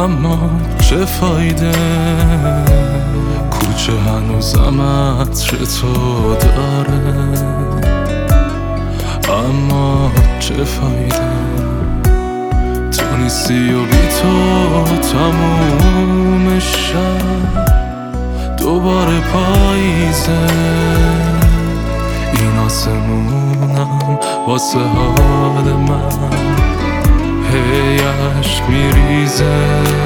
اما چه فایده، کوچه هنوزم عطر تو داره. اما چه فایده، تو نیستی و بی تو تموم شب دوباره پاییزه. این آسمونم واسه حال من هی عشق میریزه.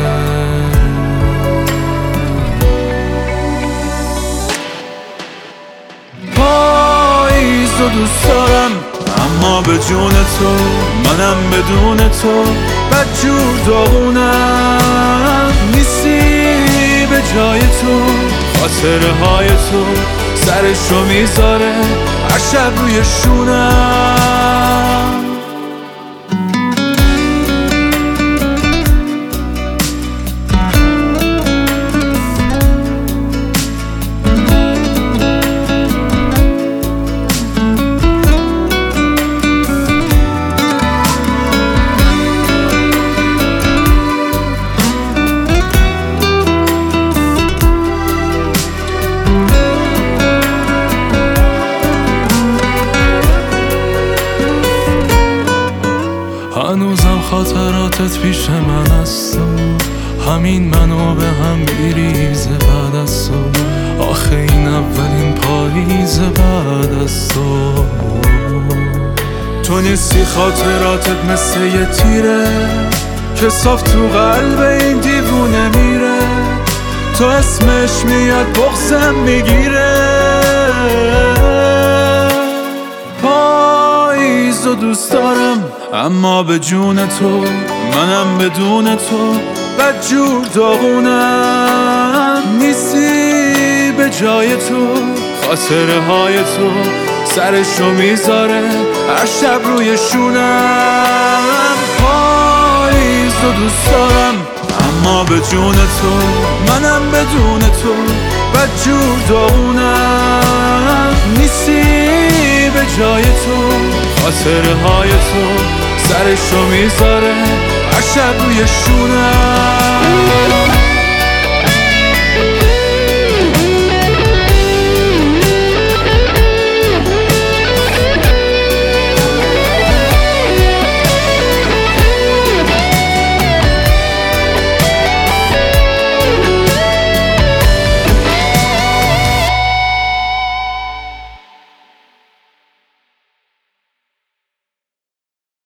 پاییزو دوست دارم اما به جون تو، منم بدون تو بدجور داغونم. نیستی به جای تو، خاطره های تو سرشو میذاره هر شب روی شونم. هنوزم خاطراتت پیش من هست، همین منو به هم میریزه بعد از تو. آخه این اولین پاییزه بعد از تو. تو نیستی، خاطراتت مثل یه تیره که صاف تو قلب این دیوونه میره. تو اسمش میاد بغضم میگیره. پاییزو دوست دارم اما به جون تو، منم بدون تو بدجور داغونم. نیستی به جای تو، خاطره های تو سرشو میذاره هر شب روی شونم. پاییزو دوست دارم اما به جون تو، منم بدون تو بدجور داغونم. نیستی به جای تو، خاطره های تو سرشو میذاره هر شب روی شونم.